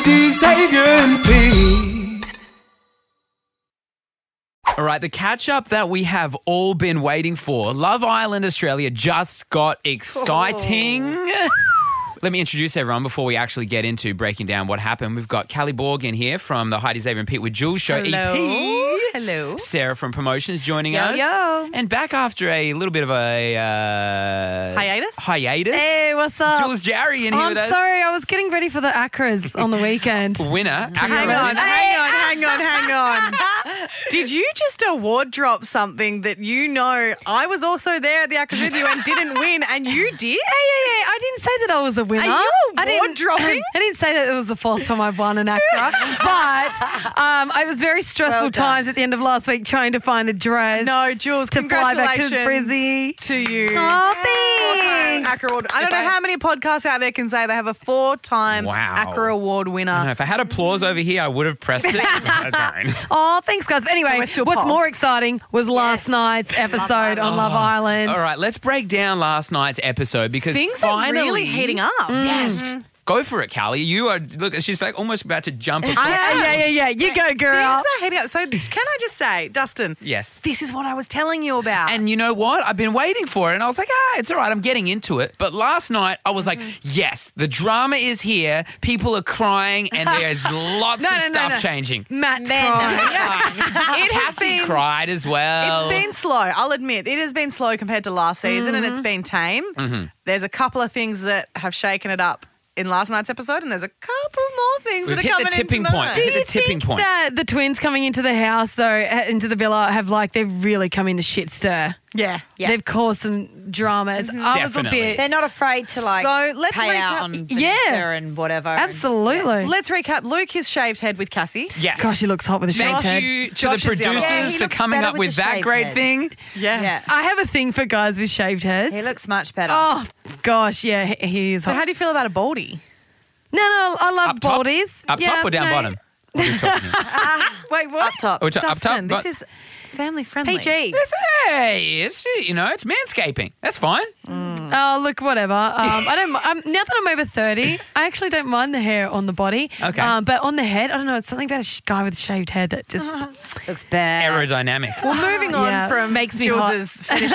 Heidi, Xavier and Pete. All right, the catch-up that we have all been waiting for. Love Island Australia just got exciting. Let me introduce everyone before we actually get into breaking down what happened. We've got Callie Borg in here from the Heidi, Xavier and Pete with Jules Show EP. Hello. Sarah from Promotions joining us. Yo. And back after a little bit of a... Hiatus? Hey, what's up? Jules Jarry in here I'm with us. sorry, I was getting ready for the Acras on the weekend. Winner. Hang on. Did you just award drop something that you know I was also there at the Acras with you and didn't win, and you did? Yeah. I didn't say that I was a winner. Are you I didn't- award dropping? I didn't say that it was the fourth time I've won an Acra, but it was very stressful Well done. times at the end of last week trying to find a dress. No, Jules, to fly back to congratulations Brizzy. to you. Oh, Four-time thanks. Acra Award. I don't know how many podcasts out there can say they have a 4-time Wow. Acra Award I don't winner. know, if I had applause over here, I would have pressed it. I don't. Oh, thanks, guys. So Anyway, we're still what's pop. more exciting was last night's episode on Love Island. All right, let's break down last night's episode because Things are finally, really heating up. Yes. Go for it, Callie. You are, look, she's like almost about to jump. Yeah. You go, girl. Things are heating up. So can I just say, Dustin, Yes. this is what I was telling you about. And you know what? I've been waiting for it. And I was like, it's all right. I'm getting into it. But last night, I was like, yes, the drama is here. People are crying and there's lots of stuff changing. Matt's crying. It has Cassie been cried as well. It's been slow. I'll admit it has been slow compared to last season, and it's been tame. There's a couple of things that have shaken it up in last night's episode, and there's a couple more things We've that are hit coming the tipping in point. tonight. Hit the tipping point. That the twins coming into the house, though, into the villa, they've really come into shit stir. Yeah. They've caused some dramas. I was a Definitely. bit. They're not afraid to So let's pay out recap. on Vanessa and whatever. Absolutely. Let's recap. Luke, his shaved head with Cassie. Yes. Gosh, he looks hot with a shaved Thank head. you to Josh the is the other one. producers Yeah, he for looks coming better up with with the that shaved great head. thing. Yes. I have a thing for guys with shaved heads. He looks much better. Oh, gosh, yeah, he is So hot. how do you feel about a baldy? No, I love Up top? baldies. Up Yeah, top or down no. bottom? What are you talking about? Wait, what? Up top. Up top? Dustin, But- this is family friendly. PG. Hey, it's manscaping. That's fine. Oh, look, whatever. I don't. Now that I'm over 30, I actually don't mind the hair on the body. Okay. But on the head, I don't know. It's something about a guy with shaved head that just. Looks bad. Aerodynamic. Well, moving on Yeah, from makes me Jules's finishes.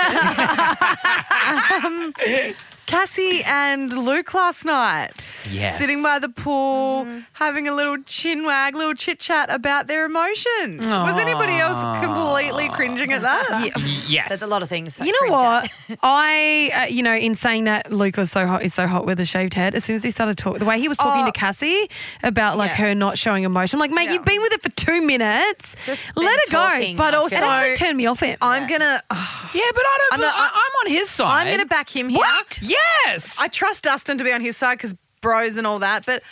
Cassie and Luke last night. Yes. Sitting by the pool, having a little chin wag, little chit chat about their emotions. Was anybody else completely cringing at that? Yes. There's a lot of things. that You know cringe what? at. I, in saying that Luke was so hot, is so hot with a shaved head. As soon as he started talking, the way he was talking to Cassie about like Yeah. her not showing emotion, I'm like, mate, Yeah. you've been with it for 2 minutes. Just let them it go. talking, But I also- feel It like. actually turned me off him. I'm gonna Yeah, but I don't. I'm not- I'm on his side. I'm gonna back him here. What? Yes. I trust Dustin to be on his side because bros and all that. But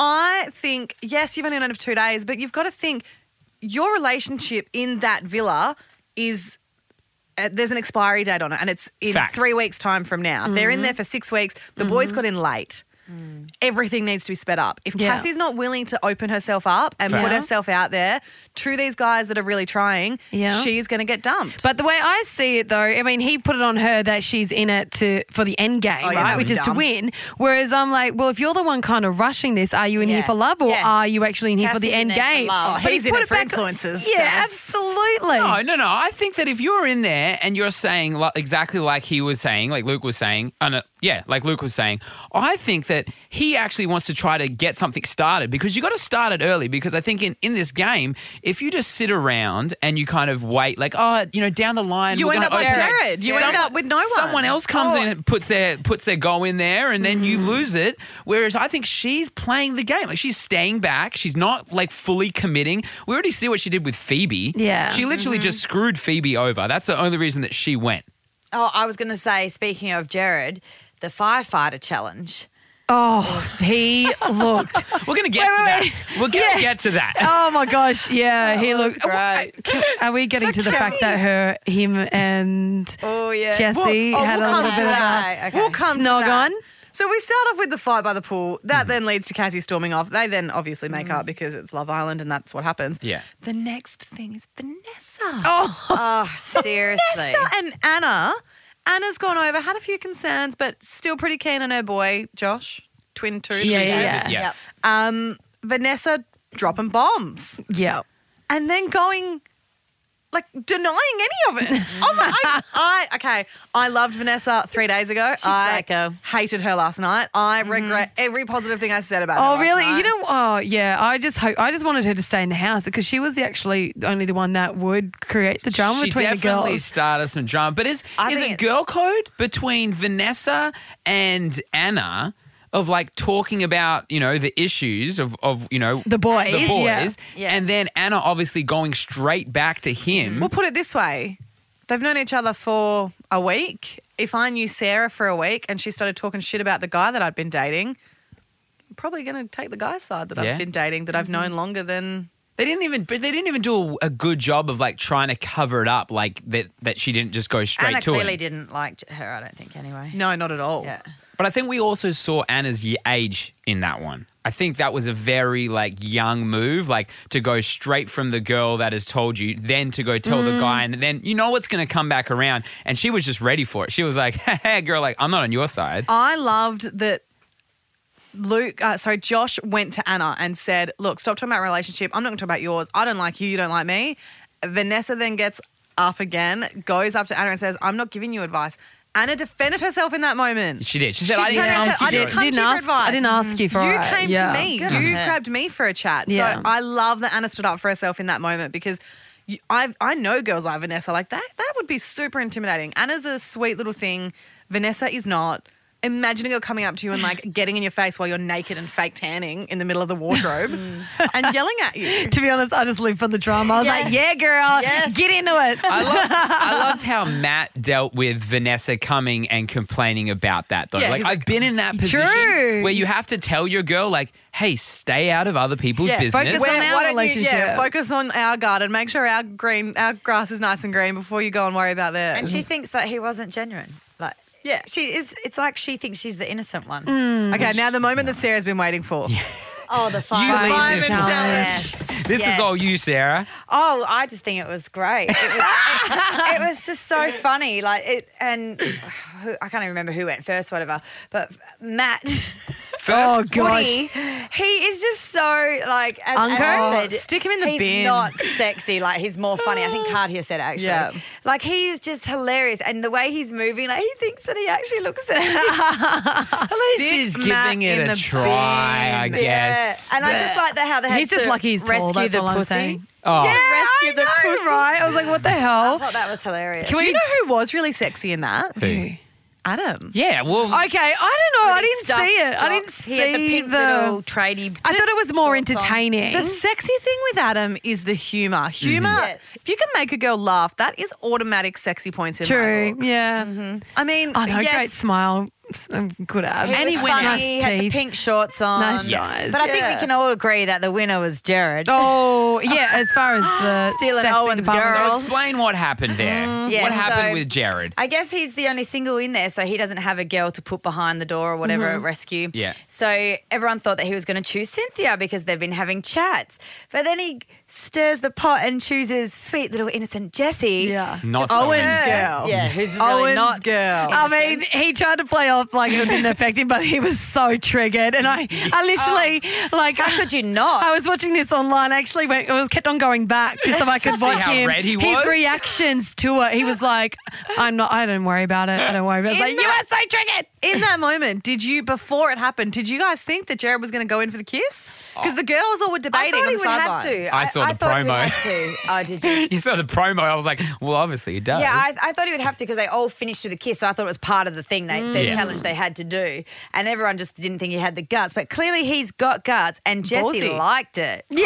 I think, yes, you've only known him for 2 days, but you've got to think your relationship in that villa is. There's an expiry date on it, and it's in Facts. 3 weeks' time from now. They're in there for 6 weeks. The boys got in late. Everything needs to be sped up. If Yeah. Cassie's not willing to open herself up and Fair. put herself out there to these guys that are really trying, Yeah. she's going to get dumped. But the way I see it, though, I mean, he put it on her that she's in it for the end game, Oh, yeah, right? that Which was is to dumb. win. Whereas I'm like, well, if you're the one kind of rushing this, are you in here Yeah. for love or Yeah. are you actually in here for the Cassie's in end there for game? love. Oh, But he's he in put it for back- influencers. Yeah, Steph. absolutely. No. I think that if you're in there and you're saying exactly like he was saying, like Luke was saying, like Luke was saying, I think that he actually wants to try to get something started because you got to start it early because I think in this game, if you just sit around and you kind of wait, like, down the line, You we're end gonna up like open it. Jared. You end up with no one. Someone else comes in and puts their goal in there and then you lose it. Whereas I think she's playing the game. Like she's staying back. She's not like fully committing. We already see what she did with Phoebe. Yeah. She literally just screwed Phoebe over. That's the only reason that she went. Oh, I was going to say, speaking of Jared, the firefighter challenge. Oh, he looked. We're going to get to that. We're going to get to that. Oh my gosh, yeah, he was looked. great. Are we getting to the fact that him and Oh, yeah. Jesse had we'll a come little to bit of that. Okay. We'll come to Snog that. on? So we start off with the fight by the pool. That then leads to Cassie storming off. They then obviously make up because it's Love Island and that's what happens. Yeah. The next thing is Vanessa. Oh, seriously. Vanessa and Anna. Anna's gone over, had a few concerns, but still pretty keen on her boy, Josh. Twin two. Yeah. Yes. Vanessa dropping bombs Yeah. and then going, like, denying any of it. I loved Vanessa 3 days ago. She's I psycho. hated her last night. I regret every positive thing I said about her Oh, last really? night. You know, I just wanted her to stay in the house because she was actually only the one that would create the drama She between the definitely girls. started some drama. But is think it girl code between Vanessa and Anna of like talking about, the issues of The boys, the boys, yeah. Yeah. and then Anna obviously going straight back to him. We'll put it this way. They've known each other for a week. If I knew Sarah for a week and she started talking shit about the guy that I'd been dating, I'm probably going to take the guy's side that Yeah. I've been dating that I've known longer than... They didn't even do a good job of like trying to cover it up, like that she didn't just go straight Anna to clearly him. didn't like her, I don't think, anyway. No, not at all. Yeah. But I think we also saw Anna's age in that one. I think that was a very like young move, like to go straight from the girl that has told you, then to go tell the guy, and then you know what's going to come back around. And she was just ready for it. She was like, "Hey, girl, like I'm not on your side." I loved that Josh went to Anna and said, look, stop talking about our relationship. I'm not going to talk about yours. I don't like you. You don't like me. Vanessa then gets up again, goes up to Anna and says, I'm not giving you advice. Anna defended herself in that moment. She did. She said, She "I didn't turned around and ask said, you." I didn't to." come Didn't to you for ask- advice. I didn't ask you for You it. came Yeah. to me. Good on You her. grabbed me for a chat. Yeah. So I love that Anna stood up for herself in that moment because I know girls like Vanessa like that. That would be super intimidating. Anna's a sweet little thing. Vanessa is not. Imagine a girl coming up to you and like getting in your face while you're naked and fake tanning in the middle of the wardrobe and yelling at you. To be honest, I just live for the drama. I was like, yeah, girl, Yes. get into it. I loved how Matt dealt with Vanessa coming and complaining about that, though. Yeah, like, he's I've been in that position True. where you have to tell your girl, like, hey, stay out of other people's business. focus on our Why don't relationship. focus on our garden. Make sure our grass is nice and green before you go and worry about theirs. And she thinks that he wasn't genuine. Like, Yeah. it's like she thinks she's the innocent one. Okay, now the moment that Sarah's been waiting for. Oh, the You fire. lead Fireman this challenge. one. Yes. This Yes. is all you, Sarah. Oh, I just think it was great. It was just so funny. Like it, and I can't even remember who went first, whatever. But Matt, Oh, First, gosh. Woody, he is just so like. As Uncle? I said, Stick him in the he's bin. not sexy. Like he's more funny. I think Cartier said it actually. Yeah. Like he's just hilarious, and the way he's moving, like he thinks that he actually looks sexy. At least Stick he's Matt giving in it a the try, I bin. guess. Yeah. And I just like how they had He's just to lucky he's tall, rescue that's the all I'm pussy. saying. Oh, Rescue the pussy. Right? I was like, what the I hell? thought that was hilarious. Do you know who was really sexy in that? who? Adam. Yeah, well, Okay, I don't know. I With his didn't see stuffed it. I didn't jocks. see He had the pink little tradie. I thought it was more shorts on. entertaining. The sexy thing with Adam is the humour. Humour, Yes. if you can make a girl laugh, that is automatic sexy points in my True. books. Yeah. I mean, I know. yes, Great smile. Good abs. He And he was went funny, out. he had the Teeth. pink shorts on. Nice Yes. eyes. But I think we Yeah. can all agree that the winner was Jared. Oh, yeah, as far as the Stealing sexy Owen's department. girl. so explain what happened there. Yeah, what happened so- with Jared? I guess he's the only single in there, so he doesn't have a girl to put behind the door or whatever at rescue. Yeah. So everyone thought that he was going to choose Cynthia because they've been having chats. But then he stirs the pot and chooses sweet little innocent Jessie. Yeah. Not so Owen's innocent. girl. Yeah, who's really Owen's not girl. I mean, he tried to play off like it didn't affect him, but he was so triggered. And I literally, like, How could you not? I was watching this online. I actually kept on going back just so I could see watch how him. red he was? His reactions to it. He was like, I don't worry about it. I don't worry about it. In Like, you that- are so triggered. In that moment, before it happened, did you guys think that Jared was going to go in for the kiss? Because the girls all were I debating thought on he the would have sideline. to. I saw the thought he would promo. have to. Oh, did you? You saw the promo. I was like, well, obviously he does. Yeah, I thought he would have to because they all finished with a kiss. So I thought it was part of the thing, the Yeah. challenge they had to do. And everyone just didn't think he had the guts. But clearly he's got guts and Jessie Ballsy. liked it. Yeah,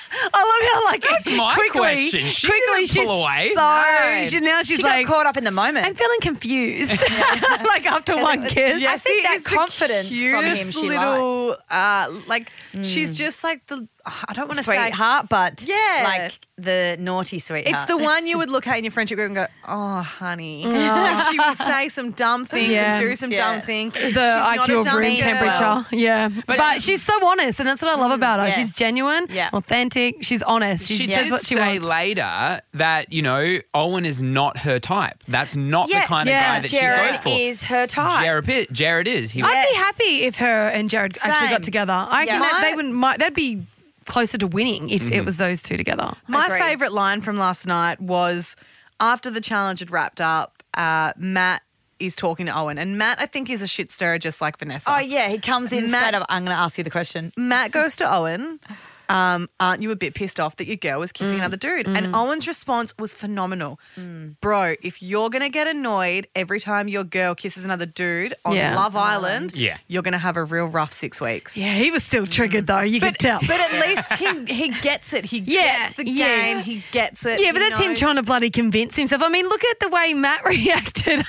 I love how like That's my quickly, question. She quickly didn't she's pull away. So No. now she's She like, got caught up in the moment. I'm feeling confused. like after one kiss. Jessie think that is the confidence from him cutest she little, she's just like the I don't want to say Sweetheart, but Yeah. like the naughty sweetheart. it's the one you would look at in your friendship group and go, oh, honey. Like she would say some dumb things Yeah. and do some dumb things. The She's not IQ a of dumb room girl. temperature. Yeah. But she's so honest, and that's what I love about her. Yes. She's genuine, Yeah. authentic, she's honest. She says did what she say wants. later that, Owen is not her type. That's not the Yes, kind of yeah. guy that Jared she goes for. is her type. Jared is. He I'd be Yes. happy if her and Jared actually got Same. together. I Yeah. reckon that they would. They'd be closer to winning if it was those two together. My Agreed. favourite line from last night was after the challenge had wrapped up, Matt is talking to Owen. And Matt, I think, is a shit stirrer just like Vanessa. Oh, yeah. He comes in Matt- straight up. I'm going to ask you the question. Matt goes to Owen, aren't you a bit pissed off that your girl was kissing another dude? And Owen's response was phenomenal. Bro, if you're going to get annoyed every time your girl kisses another dude on Yeah. Love Island, Yeah. you're going to have a real rough 6 weeks. Yeah, he was still triggered though. You could tell. But at least he gets it. He gets the yeah. game. He gets it. Yeah, but He that's him knows. trying to bloody convince himself. I mean, look at the way Matt reacted.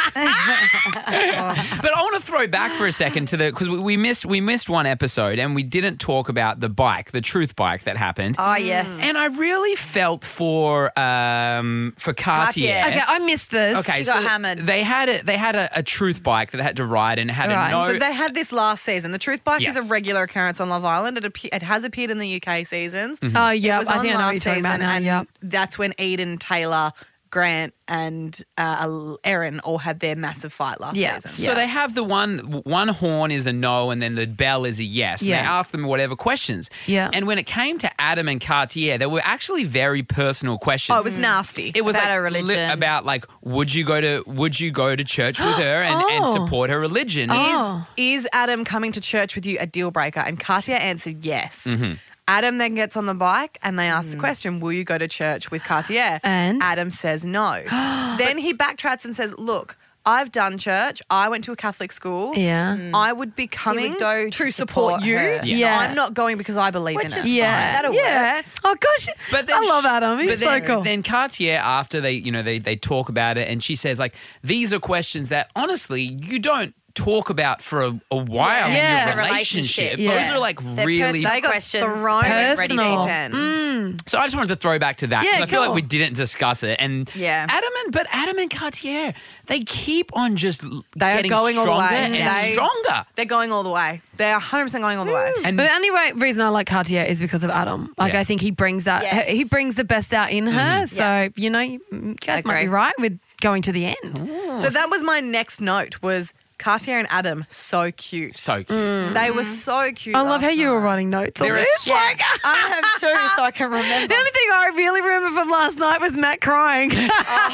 But I want to throw back for a second to because we missed one episode and we didn't talk about the truth bike that happened. Oh, yes. And I really felt for Cartier. Cartier. Okay, I missed this. Okay, She so got hammered. they had a truth bike that they had to ride and it had Right. a no. So they had this last season. The truth bike is Yes. a regular occurrence on Love Island. It has appeared in the UK seasons. Oh, yeah. It was I on think I know what you're last talking about season, now. and Yep. that's when Eden, Taylor, Grant, and Erin all had their massive fight last Yeah. season. So they have the one horn is a no and then the bell is a yes. And Yeah. they ask them whatever questions. Yeah. And when it came to Adam and Cartier, they were actually very personal questions. Oh, it was nasty. It was About like her religion. about like would you go to church with her and Oh. support her religion? Oh. Is Adam coming to church with you a deal breaker? And Cartier answered yes. Mm-hmm. Adam then gets on the bike and they ask the question, will you go to church with Cartier? And? Adam says no. Then he backtracks and says, look, I've done church. I went to a Catholic school. Yeah. I would be coming go to to support support you. her. Yeah. I'm not going because I believe in Which it. is Yeah. fine. That'll yeah. work. Oh gosh, But then I love Adam. He's but then, so cool. Then Cartier, after they talk about it, and she says like, "These are questions that honestly you don't talk about for a while Yeah. in your relationship. Yeah. Those are like They're really." personal They got questions. thrown They at went deep Personal. end. So I just wanted to throw back to that. 'cause Yeah, I feel like cool. we didn't discuss it, and Yeah. Adam and Cartier, they keep on just They are getting going all the stronger way. and They- stronger. They're going all the way. They're 100% going all the way. And But the only reason I like Cartier is because of Adam. Like Yeah. I think he brings that. Yes. He brings the best out in her. So you know, you guys might be Agree. right with going to the end. So that was my next note was Cartier and Adam, so cute. so cute. They were so cute. I love how last you were night. writing notes on There this. is I have two, so I can remember. The only thing I really remember from last night was Matt crying. And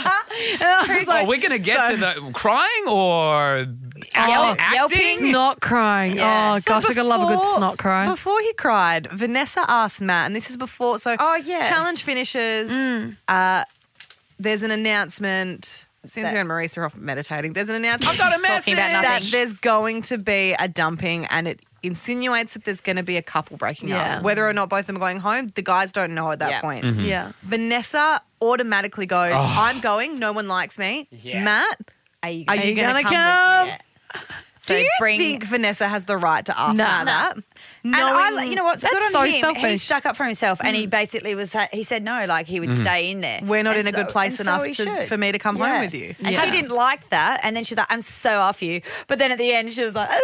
I was like, Oh, we're gonna get to the crying or Yelping. acting. snot crying. Yeah. Oh gosh, I gotta love a good before- snot cry. Before he cried, Vanessa asked Matt, and this is before. So, Oh, yes. challenge finishes. There's an announcement. Cynthia and Maurice are off meditating. There's an announcement. I've got a Talking about message. that nothing. there's going to be a dumping, and it insinuates that there's going to be a couple breaking Yeah. up. Whether or not both of them are going home, the guys don't know at that Yeah. point. Yeah. Vanessa automatically goes, I'm going. No one likes me. Yeah. Matt, Are you are going you going gonna to come? come? With me? So Do you bring think Vanessa has the right to ask No. Matt that? And I, Knowing- you know what? That's Good on so him. He selfish. stuck up for himself, and he basically he said no, like he would stay in there. We're not And in a good place and so enough he should. for me to come home with you. And Yeah. she didn't like that, and then she's like, "I'm so off you." But then at the end, she was like,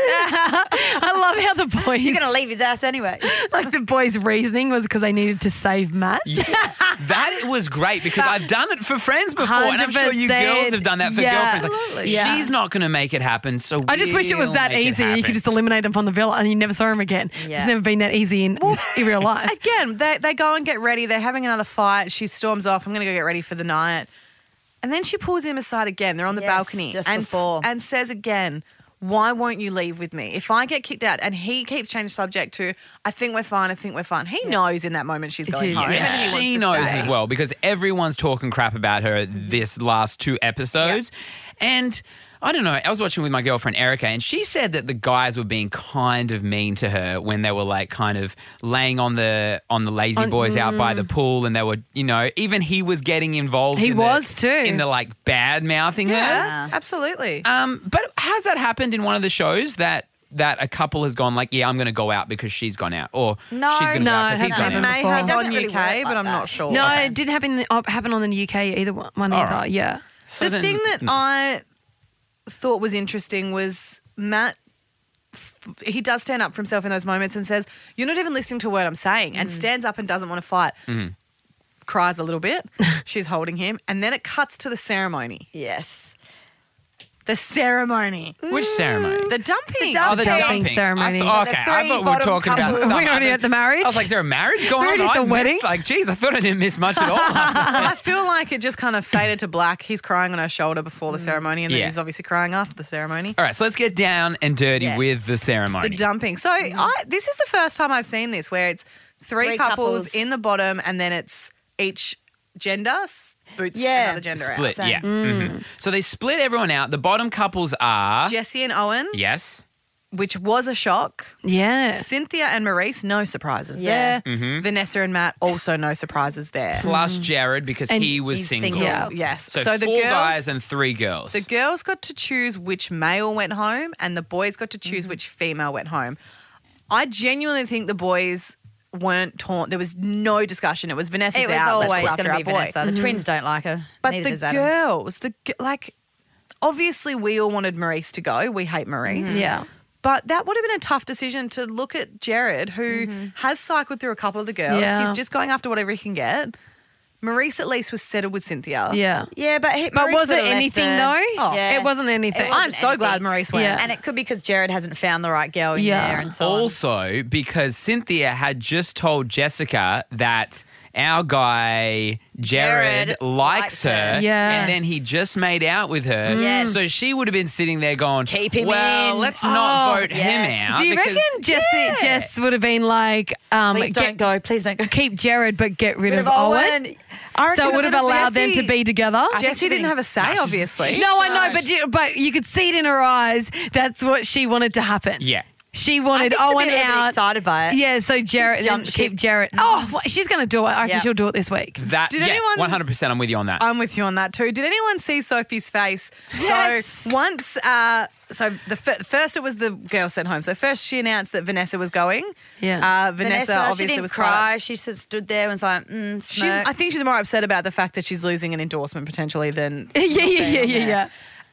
I love how the boys, "You're gonna leave his ass anyway." like the boys' reasoning was because they needed to save Matt. Yeah, that was great because I've done it for friends before, and I'm sure you 100%. girls have done that for Yeah. girlfriends. Like, Absolutely. Yeah. She's not going to make it happen, so I just wish it was we'll that make it easy. You happen. could just eliminate him from the villa and you never saw him again. Yeah. It's never been that easy in real life. Again, they go and get ready. They're having another fight. She storms off. I'm going to go get ready for the night. And then she pulls him aside again. They're on the Yes, balcony. just and, before. And says again, why won't you leave with me? If I get kicked out, and he keeps changing subject to, I think we're fine, I think we're fine. He knows in that moment she's going is, home. yeah. and he wants She to knows stay. as well because everyone's talking crap about her this last 2 episodes. And I don't know, I was watching with my girlfriend Erica and she said that the guys were being kind of mean to her when they were like kind of laying on the lazy boys out by the pool and they were, you know, even he was getting involved He in was too. in the like bad mouthing her. Yeah, absolutely. But has that happened in one of the shows that that a couple has gone like, yeah, I'm going to go out because she's gone out, or No. she's going to go No, out it because he's hasn't gone It out. happened may before. have It doesn't on really UK, work but like I'm that. not sure. No, Okay. it didn't happen on the UK either one All either. right. Yeah. So The then- thing that I thought was interesting was Matt. He does stand up for himself in those moments and says, "You're not even listening to a word I'm saying," and stands up and doesn't want to fight. Cries a little bit. She's holding him, and then it cuts to the ceremony. Yes. The ceremony. Which ceremony? The dumping. Oh, the dumping dumping ceremony. I thought, The okay, I three thought we were bottom talking about couples. some We're already other- at the marriage? I was like, is there a marriage going We're on? already at the I wedding? missed, like, geez, I thought I didn't miss much at all. I feel like it just kind of faded to black. He's crying on her shoulder before the ceremony, and then Yeah. he's obviously crying after the ceremony. All right, so let's get down and dirty Yes. with the ceremony. The dumping. So this is the first time I've seen this where it's three Three couples couples. in the bottom, and then it's each gender boots Yeah. another gender Split, out. yeah. So they split everyone out. The bottom couples are... Jesse and Owen, Yes. which was a shock. Yeah. Cynthia and Maurice, no surprises Yeah. there. Vanessa and Matt, also no surprises there. Plus Jared because And he was he's single. single. Yeah. Yes. So, the 4 girls, guys and 3 girls. the girls got to choose which male went home, and the boys got to choose which female went home. I genuinely think the boys weren't torn. There was no discussion. It was Vanessa's It was out. Let's always go after going to be our boy. Vanessa. The twins don't like her. But Neither the does Adam. girls, obviously we all wanted Maurice to go. We hate Maurice. Yeah. But that would have been a tough decision to look at Jared, who has cycled through a couple of the girls. Yeah. He's just going after whatever he can get. Maurice at least was settled with Cynthia. Yeah. Yeah, but But Maurice was it would've left anything her. though? Oh. Yeah. It wasn't anything. It wasn't I'm so glad anything. Maurice went. Yeah. And it could be because Jared hasn't found the right girl in Yeah. there and so on. Also, because Cynthia had just told Jessica that our guy Jared Jared likes likes her, her. Yes. and then he just made out with her. Yes. So she would have been sitting there going, Keep him well, in." let's not Oh, vote yeah. him out. Do you because- reckon Jess would have been like, Please don't go. Please don't go. keep Jared but get rid of Owen? I reckon So it would have allowed them Jesse- to be together? Jesse didn't have a say, obviously. No, I know, but you could see it in her eyes. That's what she wanted to happen. Yeah. She wanted Owen out. excited by it. Yeah, so Jared, jumped keep ship. Jared. Oh, well, she's going to do it. I reckon Yeah. she'll do it this week. That, Did yeah, anyone- 100%, I'm with you on that. I'm with you on that too. Did anyone see Sophie's face? Yes. So once, first it was the girl sent home. So first she announced that Vanessa was going. Yeah. Vanessa she obviously didn't was cry. quite. She just stood there and was like, smirk. I think she's more upset about the fact that she's losing an endorsement potentially than. Yeah.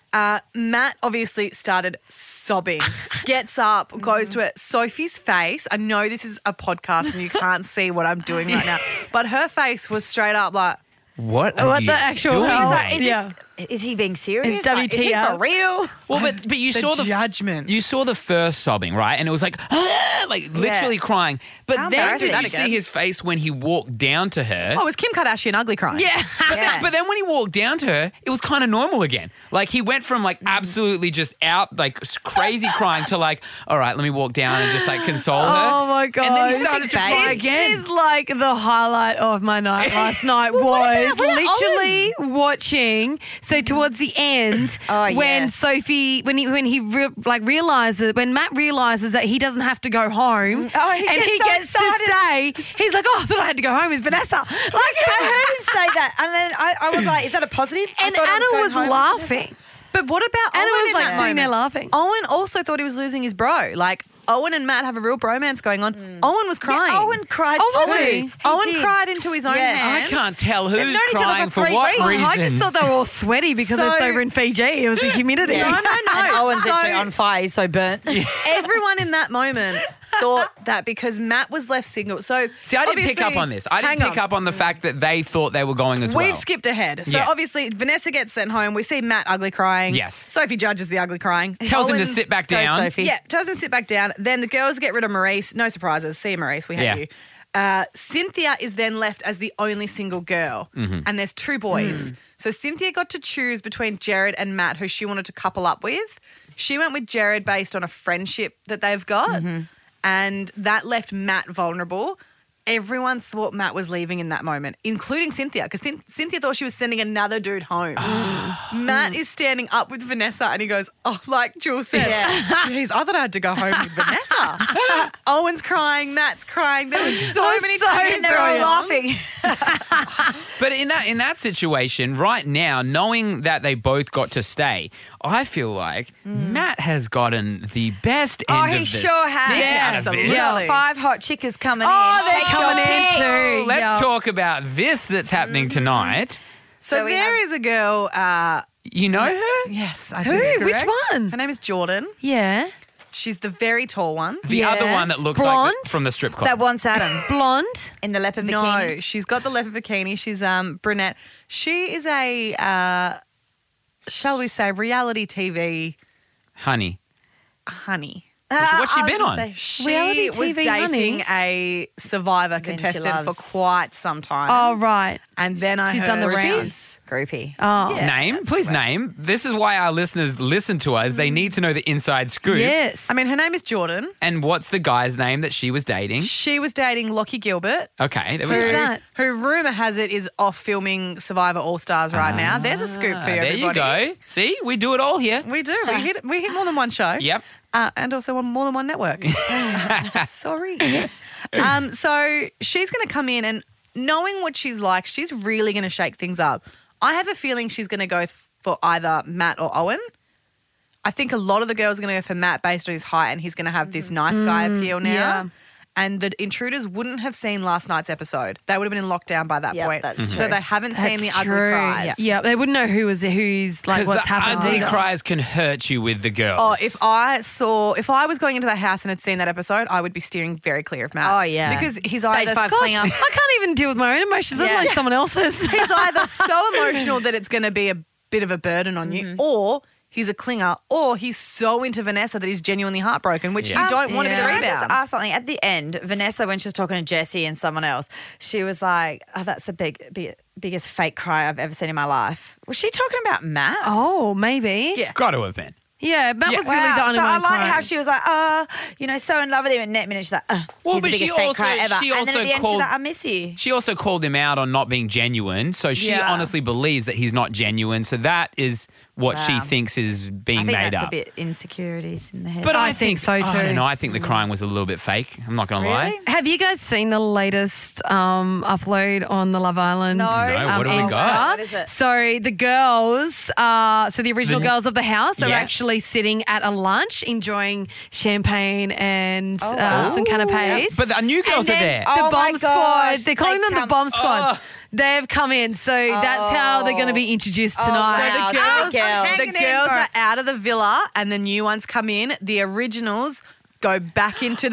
Matt obviously started sobbing, gets up, goes to it. Sophie's face, I know this is a podcast and you can't see what I'm doing right now, but her face was straight up like, What are What you the actual doing? hell? Like, is, Yeah. is he being serious? It's Like, is he WTF. for real? Well, but you the saw the judgment. You saw the first sobbing, right? And it was like, like literally crying. But How then embarrassing. did That you again. see his face when he walked down to her? oh, it was Kim Kardashian ugly crying. Yeah. But then when he walked down to her, it was kind of normal again. Like he went from like absolutely just out, like crazy crying to like, all right, let me walk down and just like console her. Oh my God. And then he started to cry This again. is like the highlight of my night last night was literally watching. So towards the end, Oh, when yeah. Sophie, when he realizes, when Matt realizes that he doesn't have to go home, Oh, he and gets he so gets to excited. stay, he's like, oh, I thought I had to go home with Vanessa. Like, I heard him say that, and then I was like, "Is that a positive?" I and thought I Anna going was home with laughing. But what about Anna Owen was in like that sitting there moment? laughing. Owen also thought he was losing his bro. Like Owen and Matt have a real bromance going on. Owen was crying. Yeah, Owen cried Oh, was too. he? He Owen did. cried into his own Yeah. hands. I can't tell They've who's known each other crying for for 3 what weeks. reasons. I just thought they were all sweaty because it's So- over in Fiji. It was the humidity. Yeah. No. And Owen's So- literally on fire. He's so burnt. Everyone in that moment thought that because Matt was left single. So See, I didn't pick up obviously- on this. I didn't hang pick on. up on the fact that they thought they were going as well. We've skipped ahead. So Yeah. obviously Vanessa gets sent home. We see Matt ugly crying. Yes. Sophie judges the ugly crying. Tells him to Owen- sit back Go, down. Sophie. Yeah, tells him to sit back down. Then the girls get rid of Maurice. No surprises. See you, Maurice. We hate Yeah. you. Cynthia is then left as the only single girl, and there's 2 boys. So Cynthia got to choose between Jared and Matt, who she wanted to couple up with. She went with Jared based on a friendship that they've got, and that left Matt vulnerable. Everyone thought Matt was leaving in that moment, including Cynthia, because Cynthia thought she was sending another dude home. Matt is standing up with Vanessa and he goes, oh, like Jules said, geez, I thought I had to go home with Vanessa. Owen's crying, Matt's crying. There was so many tears And they're all going on. laughing. But in that situation, right now, knowing that they both got to stay, I feel like Matt has gotten the best Oh, end he of the sure has. stick Yeah, out of absolutely. this. Yeah. 5 hot chickers coming Oh, in. they're Take your coming in pick. too. Let's Yeah. talk about this that's happening tonight. So we there is a girl. You know her? Yes, I do. Who? Which correct? one? Her name is Jordan. Yeah. She's the very tall one. The Yeah. other one that looks Blonde? like from the strip club. That wants Adam Blonde. in the leopard No, bikini. she's got the leopard bikini. She's brunette. She is a shall we say reality TV Honey. honey. What's she I was been gonna on? say, She Reality was TV dating honey? a Survivor Then she contestant for loves- quite some time. Oh, right. and then I She's heard done the she's- rounds. Groupie. Oh. Yeah. Name? Please name. This is why our listeners listen to us. They need to know the inside scoop. Yes. I mean, her name is Jordan. And what's the guy's name that she was dating? She was dating Lockie Gilbert. Okay, there we Who's go. that? Who rumor has it is off filming Survivor All Stars right now. There's a scoop for you, There everybody. you go. See, we do it all here. We do. We hit more than one show. Yep. And also more than one network. Sorry. So she's going to come in and knowing what she's like, she's really going to shake things up. I have a feeling she's going to go for either Matt or Owen. I think a lot of the girls are going to go for Matt based on his height and he's going to have this nice guy appeal now. yeah. And the intruders wouldn't have seen last night's episode. They would have been in lockdown by that Yep, point. that's So true. they haven't seen the That's ugly true. cries. Yeah, they wouldn't know who's like Because what's the happened. ugly either. cries can hurt you with the girls. Oh, if I was going into that house and had seen that episode, I would be steering very clear of Matt. Oh, yeah. Because he's Stage either 5 so, clean up. I can't even deal with my own emotions. Let Yeah. alone someone else's. he's either so emotional that it's going to be a bit of a burden on you, or he's a clinger, or he's so into Vanessa that he's genuinely heartbroken, which Yeah. you don't want to be the yeah. Can I just rebound. ask something? At the end, Vanessa, when she was talking to Jesse and someone else, she was like, "Oh, that's the biggest fake cry I've ever seen in my life." Was she talking about Matt? Oh, maybe. Yeah. Got to have been. Yeah, Matt Yeah. was really the only so one I like crying. how she was like, so in love with him. And next minute she's like, Well, he's but the biggest she fake also- cry ever. she And then also at the end called- she's like, I miss you. She also called him out on not being genuine. So she Yeah. honestly believes that he's not genuine. So that is what she Wow. thinks is being I think made that's up. a bit insecurities in the head. But I think so I too. don't know. I think the crying was a little bit fake. I'm not going to lie. Really? Have you guys seen the latest upload on the Love Island? No. What do we Insta? got? What is it? So the girls, so the original The- girls of the house are Yes. actually sitting at a lunch enjoying champagne and wow. some canapes. But the new girls And are then there. The Oh my bomb squad. gosh, They're calling they've them the come- bomb squad. Oh. They've come in. So that's how they're going to be introduced Oh, tonight. wow. So the Wow, girls, the girls. the Hanging in girls for- are out of the villa and the new ones come in. The originals go back into the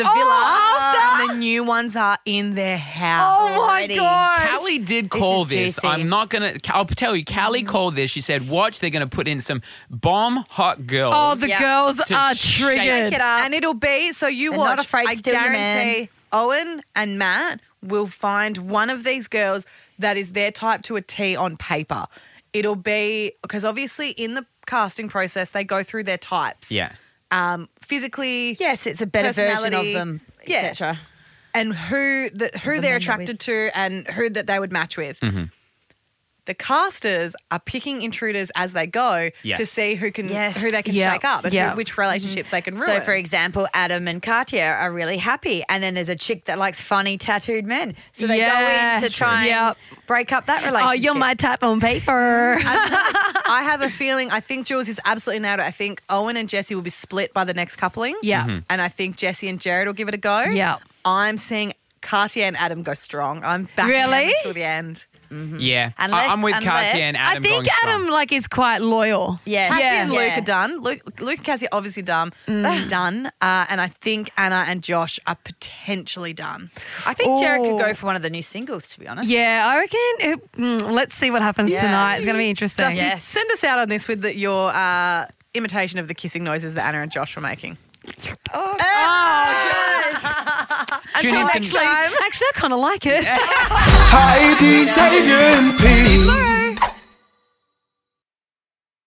villa and the new ones are in their house. Oh my Already. God. Callie did call is this. juicy. I'm not going to. I'll tell you, Callie called this. She said, watch, they're going to put in some bomb hot girls. Oh, the Yeah. girls To are shake triggered. Shake it up. And it'll be, so you They're watch, not afraid to I steal your guarantee Owen and Matt will find one of these girls that is their type to a T on paper. It'll be, because obviously in the casting process, they go through their types. Yeah. Physically, Yes, it's a better version of Personality. them, Yeah. etc. and who men they're they're attracted to and who that they would match with. Mm-hmm. The casters are picking intruders as they go Yes. to see who can Yes. who they can Yeah. shake up and Yeah. which relationships they can ruin. So, for example, Adam and Katya are really happy, and then there's a chick that likes funny tattooed men, so they Yeah. go in to try and Yep. break up that relationship. Oh, you're my type on paper. I have a feeling, I think Jules is absolutely nailed it. I think Owen and Jesse will be split by the next coupling. Yeah. Mm-hmm. And I think Jesse and Jared will give it a go. Yeah. I'm seeing Katya and Adam go strong. I'm backing Really? them until the end. Yeah. Unless- I'm with unless- Katya and I Adam think going strong. Adam is quite loyal. Yeah. Cassie Yeah. and Luke are done. Luke and Cassie are obviously done. And I think Anna and Josh are potentially done. I think Jared could Ooh. go for one of the new singles, to be honest. Yeah, I reckon. Let's see what happens Yeah. tonight. It's going to be interesting. Dusty, Yes. send us out on this with your imitation of the kissing noises that Anna and Josh were making. Oh, Tune Until in next to- time. Actually, I kind of like it. Heidi, Xavier, and Pete.